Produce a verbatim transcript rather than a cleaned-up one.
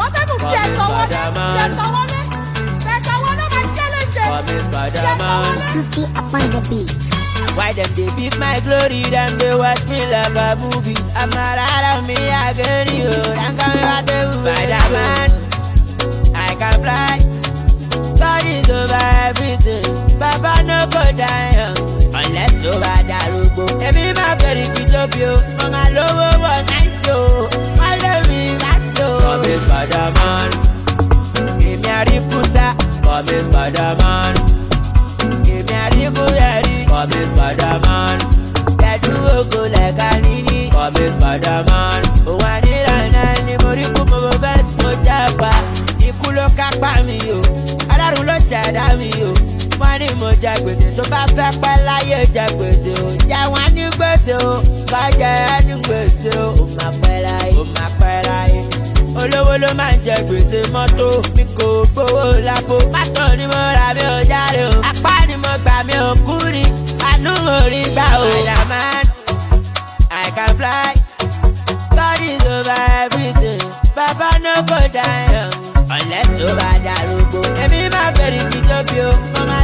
Portable fi ẹ̀sọ́ wọlé, fi ẹ̀sọ́ wọlé, fi ẹ̀sọ́ wọlé máa ṣẹ́ léṣe. Come Spider-Man. Tutti upon the beat. Why them they beat my glory, them they watch me like a movie. I'm not out of me again, you. I'm coming out the Spider-Man. I can fly. God is over everything. Papa no go down unless over that robo. Every my very kid up you. Mama love over night yo. I love me that yo. Come Spider-Man. Give me a ripusa. Come Spider-Man. Give me a ripuyari. Come Spider-Man. Get you go like a nini. Come Spider-Man. Oh I need a nani. Moriku mo best mo japa. Ikulo kakpa mi yo. Alárùn ló ṣẹ̀dá mi o. Wọ́n ní mo jẹ gbèsè tó bá fẹ́ pẹ́ láyé jẹ gbèsè o. Jẹ́ wọ́n ní gbèsè o. Bá jẹ ẹ́ ní gbèsè o. Ó máa pẹ́ láyé. Ó máa pẹ́ láyé. Olówó ló máa ń jẹ gbèsè mọ́tò. Mi kò gbowó lápò. Mọ́tò ni mo rà mi ò jáde o. Apá ni mo gbà mi ò kú ni. Àánú mo rí gbà o. Spider-Man, I can fly. God is over everything. Baba no go down unless over that robo. Every my very kid up you. Mama